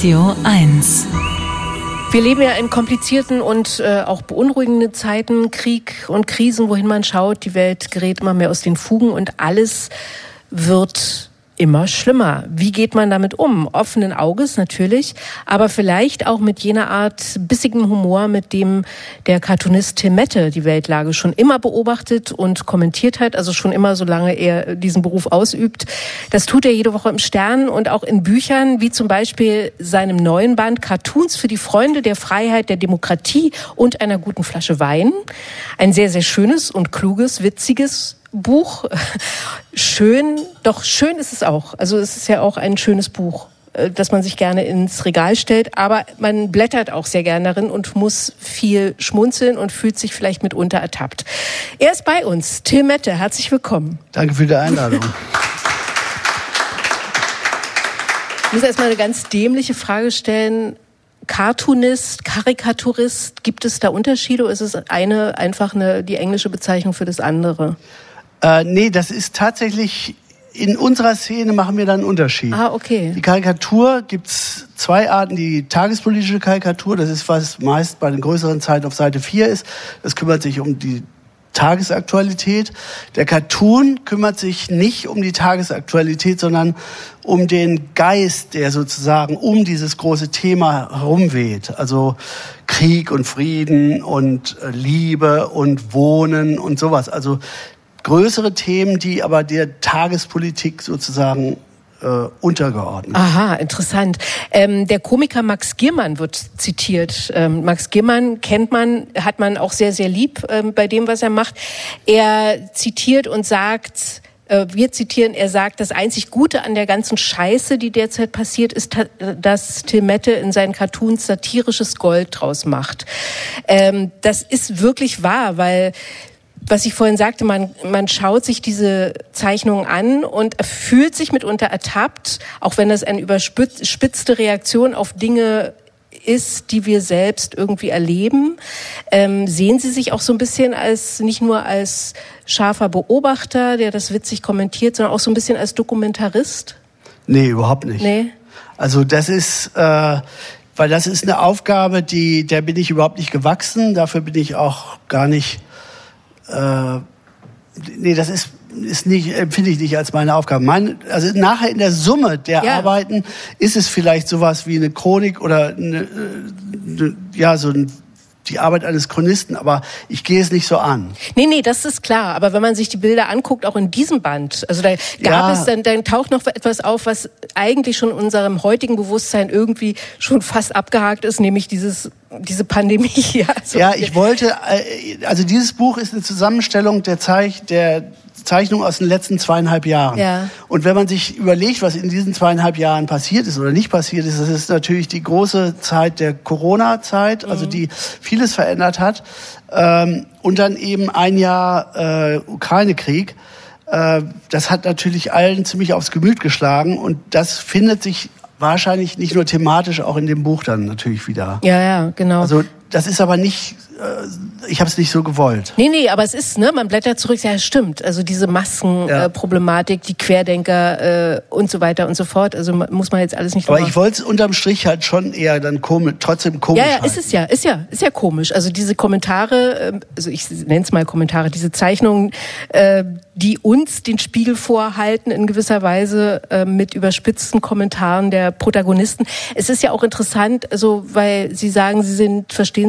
Radio 1. Wir leben ja in komplizierten und auch beunruhigenden Zeiten, Krieg und Krisen, wohin man schaut. Die Welt gerät immer mehr aus den Fugen und alles wird immer schlimmer. Wie geht man damit um? Offenen Auges natürlich, aber vielleicht auch mit jener Art bissigem Humor, mit dem der Cartoonist Tim Mette die Weltlage schon immer beobachtet und kommentiert hat, also schon immer, solange er diesen Beruf ausübt. Das tut er jede Woche im Stern und auch in Büchern, wie zum Beispiel seinem neuen Band Cartoons für die Freunde der Freiheit, der Demokratie und einer guten Flasche Wein. Ein sehr, sehr schönes und kluges, witziges Buch. Schön, doch schön ist es auch. Also es ist ja auch ein schönes Buch, das man sich gerne ins Regal stellt, aber man blättert auch sehr gerne darin und muss viel schmunzeln und fühlt sich vielleicht mitunter ertappt. Er ist bei uns, Tim Mette, herzlich willkommen. Danke für die Einladung. Ich muss erstmal eine ganz dämliche Frage stellen. Cartoonist, Karikaturist, gibt es da Unterschiede oder ist es einfach die englische Bezeichnung für das andere? Nee, das ist tatsächlich, in unserer Szene machen wir da einen Unterschied. Ah, okay. Die Karikatur gibt's zwei Arten. Die tagespolitische Karikatur, das ist, was meist bei den größeren Zeiten auf Seite 4 ist. Das kümmert sich um die Tagesaktualität. Der Cartoon kümmert sich nicht um die Tagesaktualität, sondern um den Geist, der sozusagen um dieses große Thema herumweht. Also Krieg und Frieden und Liebe und Wohnen und sowas. Also größere Themen, die aber der Tagespolitik sozusagen untergeordnet. Aha, interessant. Der Komiker Max Giermann wird zitiert. Max Giermann hat man auch sehr, sehr lieb bei dem, was er macht. Er zitiert und sagt, er sagt, das einzig Gute an der ganzen Scheiße, die derzeit passiert, ist, dass Tim Mette in seinen Cartoons satirisches Gold draus macht. Das ist wirklich wahr, weil was ich vorhin sagte, man schaut sich diese Zeichnungen an und fühlt sich mitunter ertappt, auch wenn das eine überspitzte Reaktion auf Dinge ist, die wir selbst irgendwie erleben. Sehen Sie sich auch so ein bisschen nicht nur als scharfer Beobachter, der das witzig kommentiert, sondern auch so ein bisschen als Dokumentarist? Nee, überhaupt nicht. Nee? Also das ist, weil das ist eine Aufgabe, der bin ich überhaupt nicht gewachsen. Dafür bin ich auch gar nicht. Nee, das ist nicht, empfinde ich nicht als meine Aufgabe. Also nachher in der Summe der Arbeiten ist es vielleicht sowas wie eine Chronik oder die Arbeit eines Chronisten, aber ich gehe es nicht so an. Nee, das ist klar. Aber wenn man sich die Bilder anguckt, auch in diesem Band, also da dann taucht noch etwas auf, was eigentlich schon in unserem heutigen Bewusstsein irgendwie schon fast abgehakt ist, nämlich diese Pandemie. Ich wollte, also dieses Buch ist eine Zusammenstellung der Zeichnung aus den letzten 2,5 Jahren. Ja. Und wenn man sich überlegt, was in diesen 2,5 Jahren passiert ist oder nicht passiert ist, das ist natürlich die große Zeit der Corona-Zeit, also die vieles verändert hat. Und dann eben ein Jahr Ukraine-Krieg. Das hat natürlich allen ziemlich aufs Gemüt geschlagen und das findet sich wahrscheinlich nicht nur thematisch, auch in dem Buch dann natürlich wieder. Ja, genau. Also das ist aber nicht, ich habe es nicht so gewollt. Nee, aber es ist, man blättert zurück, ja, stimmt. Also diese Maskenproblematik, die Querdenker und so weiter und so fort. Also muss man jetzt alles nicht. Aber ich wollte es unterm Strich halt schon eher dann trotzdem komisch. Ja, ist ja komisch. Also diese Kommentare, also ich nenne es mal Kommentare, diese Zeichnungen, die uns den Spiegel vorhalten in gewisser Weise mit überspitzten Kommentaren der Protagonisten. Es ist ja auch interessant, also weil Sie sagen, Sie sind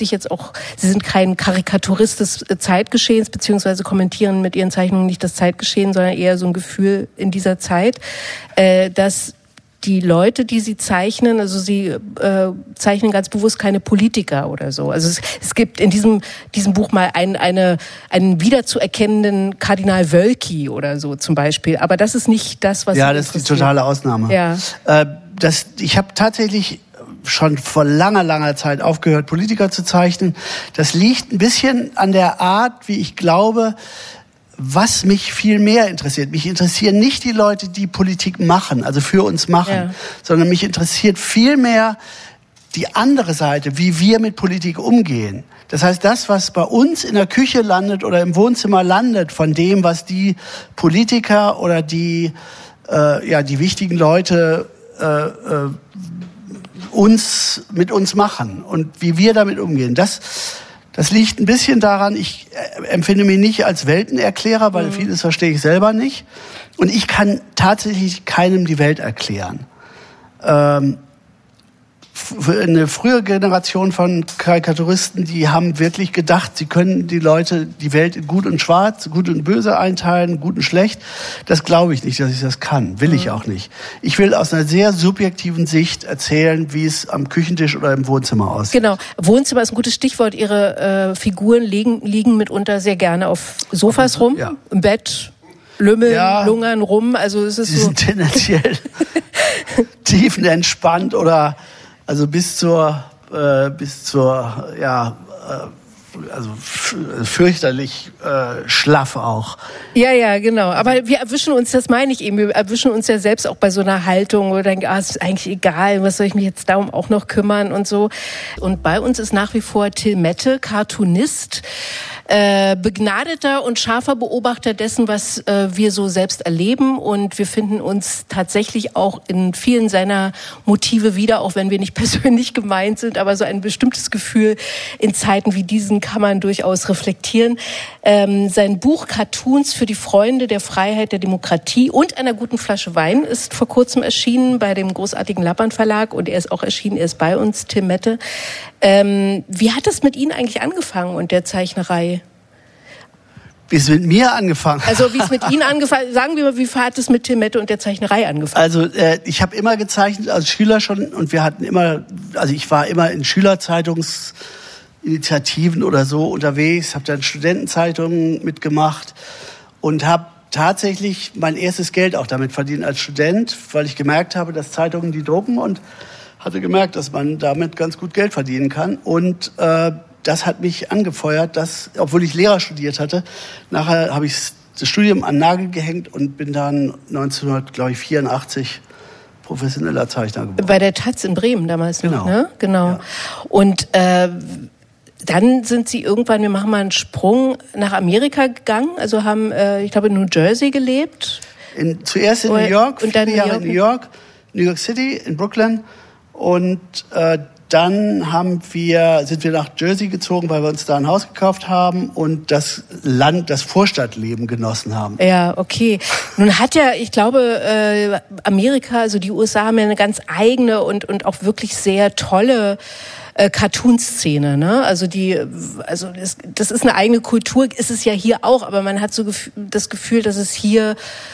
kein Karikaturist des Zeitgeschehens, beziehungsweise kommentieren mit Ihren Zeichnungen nicht das Zeitgeschehen, sondern eher so ein Gefühl in dieser Zeit, dass die Leute, die Sie zeichnen, also Sie zeichnen ganz bewusst keine Politiker oder so. Also es gibt in diesem Buch mal einen wiederzuerkennenden Kardinal Wölki oder so zum Beispiel. Aber das ist nicht das, was... Ja, das ist die totale Ausnahme. Ja. Ich habe tatsächlich schon vor langer Zeit aufgehört, Politiker zu zeichnen. Das liegt ein bisschen an der Art, wie ich glaube, was mich viel mehr interessiert. Mich interessieren nicht die Leute, die Politik machen, also für uns machen, sondern mich interessiert viel mehr die andere Seite, wie wir mit Politik umgehen. Das heißt, das, was bei uns in der Küche landet oder im Wohnzimmer landet, von dem, was die Politiker oder die wichtigen Leute mit uns machen und wie wir damit umgehen. Das liegt ein bisschen daran, ich empfinde mich nicht als Weltenerklärer, weil vieles verstehe ich selber nicht. Und ich kann tatsächlich keinem die Welt erklären. Eine frühere Generation von Karikaturisten, die haben wirklich gedacht, sie können die Leute, die Welt in gut und schwarz, gut und böse einteilen, gut und schlecht. Das glaube ich nicht, dass ich das kann. Will ich auch nicht. Ich will aus einer sehr subjektiven Sicht erzählen, wie es am Küchentisch oder im Wohnzimmer aussieht. Genau. Wohnzimmer ist ein gutes Stichwort. Ihre Figuren liegen mitunter sehr gerne auf Sofas rum, im Bett. Lümmeln, lungern rum, also es ist so. Die sind tendenziell tiefenentspannt oder also bis zur fürchterlich schlaff auch. Ja, genau. Aber wir erwischen uns, das meine ich eben, wir erwischen uns ja selbst auch bei so einer Haltung, wo wir denken, es ist eigentlich egal, was soll ich mich jetzt darum auch noch kümmern und so. Und bei uns ist nach wie vor Till Mette, Cartoonist, begnadeter und scharfer Beobachter dessen, was wir so selbst erleben, und wir finden uns tatsächlich auch in vielen seiner Motive wieder, auch wenn wir nicht persönlich gemeint sind, aber so ein bestimmtes Gefühl in Zeiten wie diesen kann man durchaus reflektieren. Sein Buch Cartoons für die Freunde der Freiheit, der Demokratie und einer guten Flasche Wein ist vor kurzem erschienen bei dem großartigen Lappern Verlag, und er ist auch erschienen, er ist bei uns, Till Mette. Wie hat es mit Ihnen eigentlich angefangen und der Zeichnerei? Wie es mit mir angefangen hat. Also wie es mit Ihnen angefangen, sagen wir mal, wie hat es mit Till Mette und der Zeichnerei angefangen? Also ich habe immer gezeichnet als Schüler schon, und wir hatten immer, also ich war immer in Schülerzeitungsinitiativen oder so unterwegs, habe dann Studentenzeitungen mitgemacht und habe tatsächlich mein erstes Geld auch damit verdient als Student, weil ich gemerkt habe, dass Zeitungen die drucken, und hatte gemerkt, dass man damit ganz gut Geld verdienen kann. Und das hat mich angefeuert, obwohl ich Lehrer studiert hatte, nachher habe ich das Studium an den Nagel gehängt und bin dann 1984 professioneller Zeichner geworden. Bei der Taz in Bremen damals noch, ne? Genau. Ja. Und dann sind Sie irgendwann, wir machen mal einen Sprung, nach Amerika gegangen, also haben, ich glaube, in New Jersey gelebt. Zuerst in New York, und dann 4 Jahre in New York City, in Brooklyn, und dann sind wir nach Jersey gezogen, weil wir uns da ein Haus gekauft haben und das Vorstadtleben genossen haben. Ja, okay. Nun hat ja, ich glaube, Amerika, also die USA haben ja eine ganz eigene und auch wirklich sehr tolle Cartoon-Szene, ne? Also das ist eine eigene Kultur, ist es ja hier auch, aber man hat so das Gefühl, dass es hier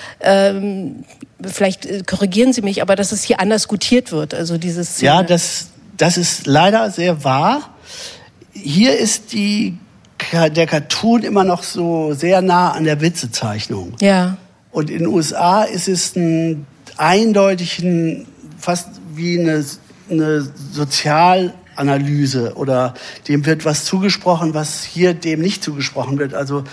vielleicht korrigieren Sie mich, aber dass es hier anders gutiert wird, also diese Szene. Ja, das ist leider sehr wahr. Hier ist der Cartoon immer noch so sehr nah an der Witzezeichnung. Ja. Und in den USA ist es fast wie eine Sozialanalyse, oder dem wird was zugesprochen, was hier dem nicht zugesprochen wird. Also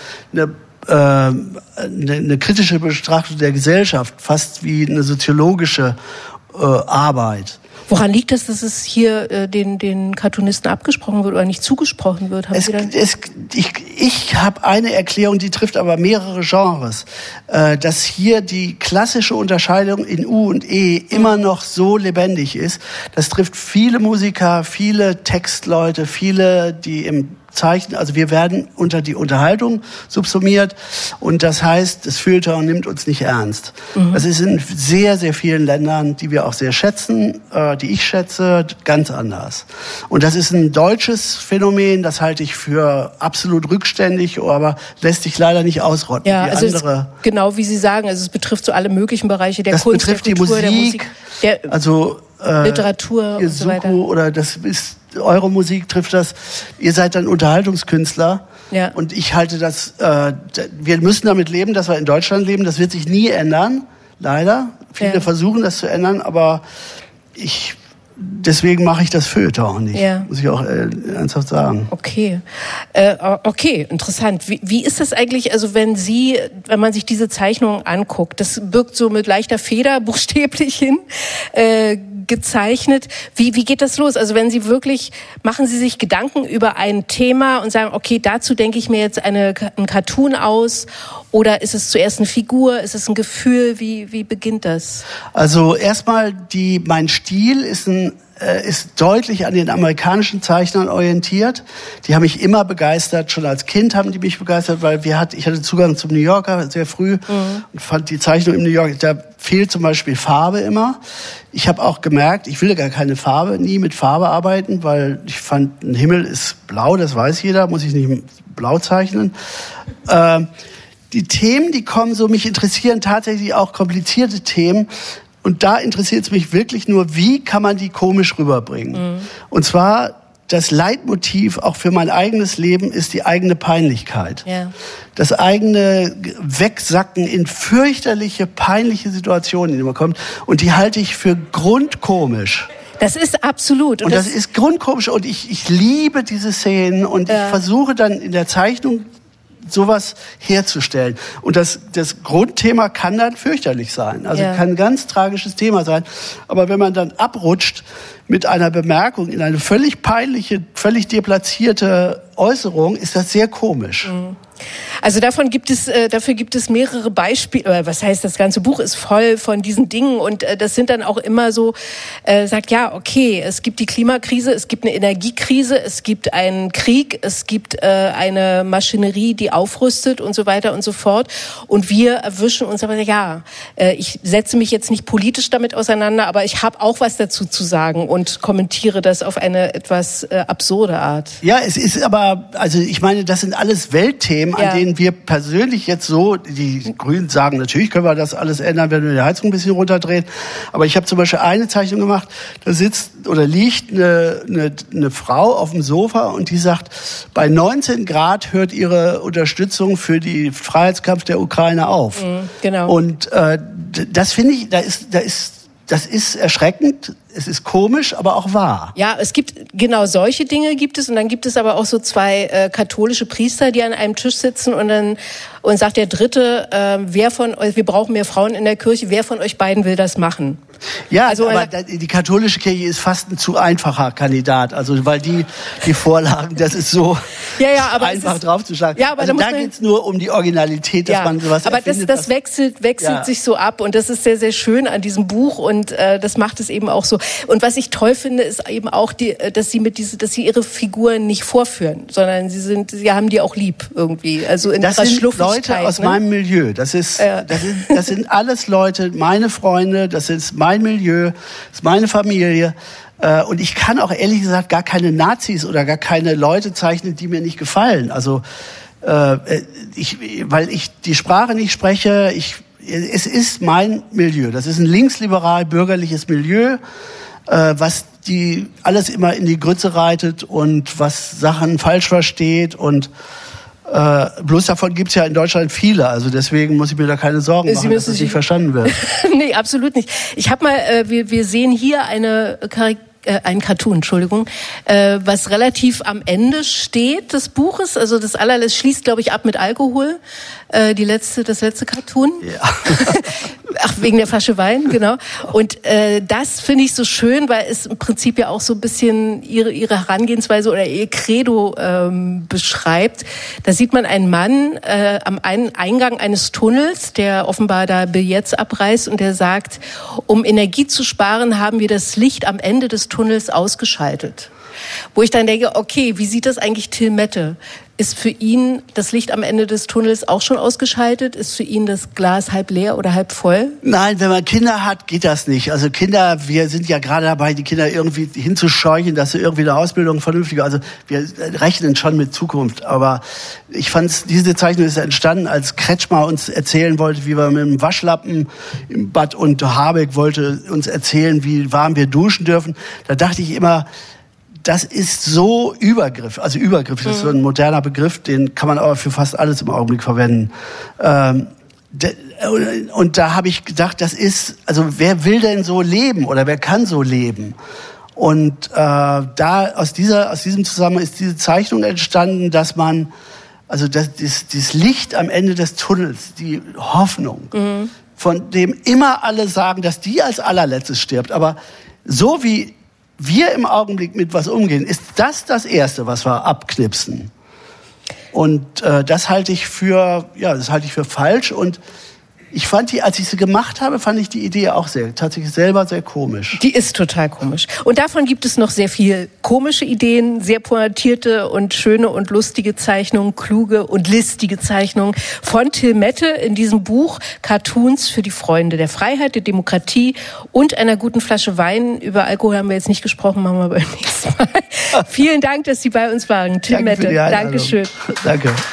eine kritische Betrachtung der Gesellschaft, fast wie eine soziologische Arbeit. Woran liegt es, dass es hier den Cartoonisten abgesprochen wird oder nicht zugesprochen wird? Ich habe eine Erklärung, die trifft aber mehrere Genres, dass hier die klassische Unterscheidung in U und E immer noch so lebendig ist. Das trifft viele Musiker, viele Textleute, viele, die im Zeichnen, also wir werden unter die Unterhaltung subsumiert, und das heißt, das Feuilleton nimmt uns nicht ernst. Das ist in sehr, sehr vielen Ländern, die wir auch sehr schätzen, die ich schätze, ganz anders. Und das ist ein deutsches Phänomen, das halte ich für absolut rückständig, aber lässt sich leider nicht ausrotten. Ja, also genau wie Sie sagen, also es betrifft so alle möglichen Bereiche der Kunst, der Kultur, der Musik, Literatur und so weiter. Oder das ist eure Musik trifft das. Ihr seid dann Unterhaltungskünstler. Ja. Und ich halte das, wir müssen damit leben, dass wir in Deutschland leben. Das wird sich nie ändern, leider. Viele versuchen das zu ändern, aber deswegen mache ich das Feuilleton nicht, muss ich auch ernsthaft sagen. Okay, interessant. Wie ist das eigentlich, also wenn man sich diese Zeichnungen anguckt, das birgt so mit leichter Feder buchstäblich hin, gezeichnet. Wie geht das los? Also wenn Sie machen Sie sich Gedanken über ein Thema und sagen, okay, dazu denke ich mir jetzt einen Cartoon aus, oder ist es zuerst eine Figur, ist es ein Gefühl, wie beginnt das? Also erstmal mein Stil ist ein ist deutlich an den amerikanischen Zeichnern orientiert. Die haben mich immer begeistert. Schon als Kind haben die mich begeistert, weil ich hatte Zugang zum New Yorker sehr früh und fand die Zeichnung im New York, da fehlt zum Beispiel Farbe immer. Ich habe auch gemerkt, ich will gar keine Farbe, nie mit Farbe arbeiten, weil ich fand, ein Himmel ist blau, das weiß jeder, muss ich nicht blau zeichnen. Die Themen, die kommen so, mich interessieren tatsächlich auch komplizierte Themen. Und da interessiert es mich wirklich nur, wie kann man die komisch rüberbringen? Und zwar, das Leitmotiv auch für mein eigenes Leben ist die eigene Peinlichkeit. Ja. Das eigene Wegsacken in fürchterliche, peinliche Situationen, die man kommt. Und die halte ich für grundkomisch. Das ist absolut. Und das ist grundkomisch. Und ich liebe diese Szenen. Und ich versuche dann in der Zeichnung sowas herzustellen. Und das Grundthema kann dann fürchterlich sein. Also kann ein ganz tragisches Thema sein. Aber wenn man dann abrutscht mit einer Bemerkung in eine völlig peinliche, völlig deplatzierte Äußerung, ist das sehr komisch. Also dafür gibt es mehrere Beispiele. Was heißt, das ganze Buch ist voll von diesen Dingen und das sind dann auch immer so, sagt ja, okay, es gibt die Klimakrise, es gibt eine Energiekrise, es gibt einen Krieg, es gibt eine Maschinerie, die aufrüstet und so weiter und so fort. Und wir erwischen uns aber, ich setze mich jetzt nicht politisch damit auseinander, aber ich habe auch was dazu zu sagen und kommentiere das auf eine etwas absurde Art. Ja, es ist aber, also ich meine, das sind alles Weltthemen, an denen wir persönlich jetzt so, die Grünen sagen, natürlich können wir das alles ändern, wenn wir die Heizung ein bisschen runterdrehen. Aber ich habe zum Beispiel eine Zeichnung gemacht, da sitzt oder liegt eine Frau auf dem Sofa und die sagt, bei 19 Grad hört ihre Unterstützung für den Freiheitskampf der Ukraine auf. Genau. Und das finde ich, das ist erschreckend, es ist komisch, aber auch wahr. Ja, es gibt genau solche Dinge gibt es und dann gibt es aber auch so zwei katholische Priester, die an einem Tisch sitzen und sagt der Dritte, wer von euch, wir brauchen mehr Frauen in der Kirche, wer von euch beiden will das machen? Ja, also, aber die katholische Kirche ist fast ein zu einfacher Kandidat, also weil die Vorlagen, das ist so aber einfach draufzuschlagen. Ja, aber also da geht's nur um die Originalität, dass man sowas erfindet. Aber das wechselt sich so ab und das ist sehr, sehr schön an diesem Buch und das macht es eben auch so. Und was ich toll finde, ist eben auch, dass sie ihre Figuren nicht vorführen, sondern sie haben die auch lieb irgendwie. Also in das ihrer sind Schluffigkeit. Leute aus meinem Milieu. Das sind alles Leute, meine Freunde, das ist mein Milieu, das ist meine Familie. Und ich kann auch ehrlich gesagt gar keine Nazis oder gar keine Leute zeichnen, die mir nicht gefallen. Also weil ich die Sprache nicht spreche, es ist mein Milieu. Das ist ein linksliberal-bürgerliches Milieu, was die alles immer in die Grütze reitet und was Sachen falsch versteht und bloß davon gibt's ja in Deutschland viele, also deswegen muss ich mir da keine Sorgen machen, dass es nicht verstanden wird. Nee, absolut nicht. Ich habe mal, wir sehen hier ein Cartoon, Entschuldigung, was relativ am Ende steht des Buches. Also das allerletzte schließt, glaube ich, ab mit Alkohol. Das letzte Cartoon. Ja. Ach, wegen der Flasche Wein, genau. Und das finde ich so schön, weil es im Prinzip ja auch so ein bisschen ihre Herangehensweise oder ihr Credo beschreibt. Da sieht man einen Mann am Eingang eines Tunnels, der offenbar da Billets abreißt und der sagt, um Energie zu sparen, haben wir das Licht am Ende des Tunnels ausgeschaltet. Wo ich dann denke, okay, wie sieht das eigentlich Till Mette? Ist für ihn das Licht am Ende des Tunnels auch schon ausgeschaltet? Ist für ihn das Glas halb leer oder halb voll? Nein, wenn man Kinder hat, geht das nicht. Also Kinder, wir sind ja gerade dabei, die Kinder irgendwie hinzuscheuchen, dass sie irgendwie eine Ausbildung vernünftig, also wir rechnen schon mit Zukunft. Aber ich fand, diese Zeichnung ist entstanden, als Kretschmer uns erzählen wollte, wie wir mit dem Waschlappen im Bad und Habeck wollte uns erzählen, wie warm wir duschen dürfen. Da dachte ich immer, das ist so Übergriff. Also Übergriff ist so ein moderner Begriff, den kann man aber für fast alles im Augenblick verwenden. Und da habe ich gedacht, das ist, also wer will denn so leben oder wer kann so leben? Und aus diesem Zusammenhang ist diese Zeichnung entstanden, dass man, also das Licht am Ende des Tunnels, die Hoffnung, von dem immer alle sagen, dass die als allerletztes stirbt. Aber so wie wir im Augenblick mit was umgehen, ist das Erste, was wir abknipsen. Und das halte ich für falsch. Und ich fand als ich sie gemacht habe, fand ich die Idee auch tatsächlich selber sehr komisch. Die ist total komisch. Und davon gibt es noch sehr viel komische Ideen, sehr pointierte und schöne und lustige Zeichnungen, kluge und listige Zeichnungen von Till Mette in diesem Buch Cartoons für die Freunde der Freiheit, der Demokratie und einer guten Flasche Wein. Über Alkohol haben wir jetzt nicht gesprochen, machen wir beim nächsten Mal. Vielen Dank, dass Sie bei uns waren. Till Mette. Dankeschön. Danke.